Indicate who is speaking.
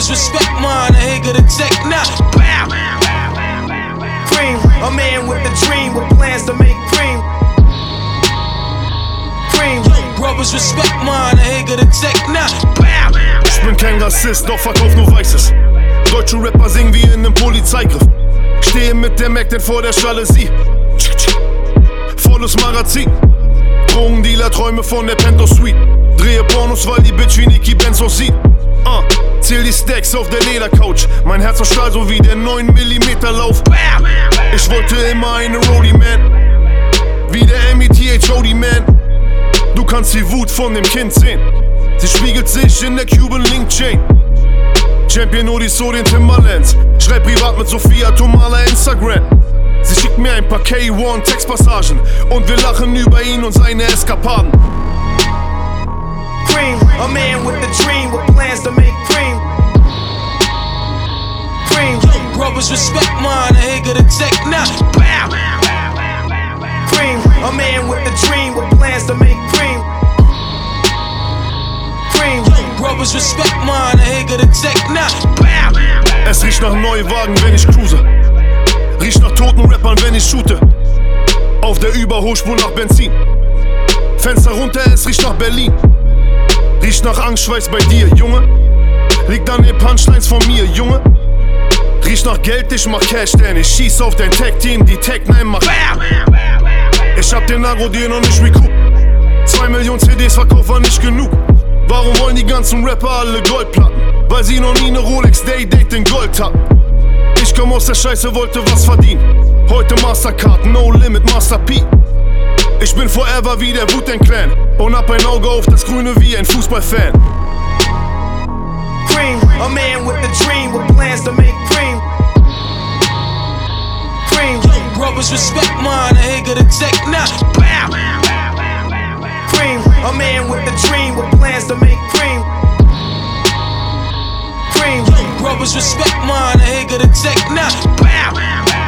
Speaker 1: Brothers respect mine, a nigga the tech now. Bow. Cream, a man with a dream, with plans to make cream. Cream, brothers respect mine, a nigga the tech now. Bow.
Speaker 2: Ich bin kein Rassist, doch verkauf nur Weißes. Deutsche Rapper singen wie in einem Polizeigriff. Stehe mit der Mac denn vor der Jalousie. Volles Magazin. Drogendealer träume von der Penthouse Suite. Drehe Pornos, weil die Bitch wie Nicki Benz aussieht. Zähl die Stacks auf der Ledercouch. Mein Herz aus Stahl, so wie der 9mm Lauf. Ich wollte immer eine Roadie Man, wie der METH Roadie Man. Du kannst die Wut von dem Kind sehen. Sie spiegelt sich in der Cuban Link Chain. Champion Odis den Timberlands. Schreib privat mit Sophia Tomala Instagram. Sie schickt mir ein paar K1 Textpassagen und wir lachen über ihn und seine Eskapaden.
Speaker 1: Cream, a man with a dream, with plans to make cream. Cream, brothers respect mine, a nigga the tech now. Bow. Cream, a man with a dream, with plans to make cream. Cream, brothers respect mine, a nigga the tech now. Bow.
Speaker 2: Es riecht nach Neuwagen, wenn ich cruise. Riecht nach toten Rappern, wenn ich shoote. Auf der Überholspur nach Benzin. Fenster runter, es riecht nach Berlin. Riecht nach Angstschweiß bei dir, Junge. Liegt an den Punchlines von mir, Junge. Riecht nach Geld, ich mach Cash, denn ich schieß auf dein Tech-Team, die Tech-9 macht. Ich hab den Agro-Deal noch nicht recouped. 2 Millionen CDs verkauft war nicht genug. Warum wollen die ganzen Rapper alle Goldplatten? Weil sie noch nie ne Rolex Day-Date in Gold hatten. Ich komm aus der Scheiße, wollte was verdienen. Heute Mastercard, No Limit, Master P. Ich bin forever wie der Wu-Tang Clan und hab ein Auge auf das Grüne wie ein Fußballfan.
Speaker 1: Cream, a man with a dream, with plans to make cream. Cream, brothers respect mine, a nigga the tech now. Bow. Cream, a man with a dream, with plans to make cream. Cream, brothers respect mine, a nigga the tech now. Bow.